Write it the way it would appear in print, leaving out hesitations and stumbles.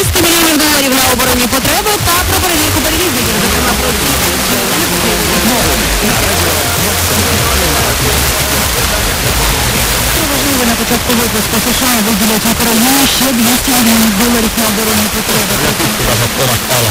200 мільйонів доларів на оборонні потреби та про перевірку перевізників, зокрема про важливо на початку випуску. США виділять Україні ще 200 мільйонів доларів на оборонні потреби.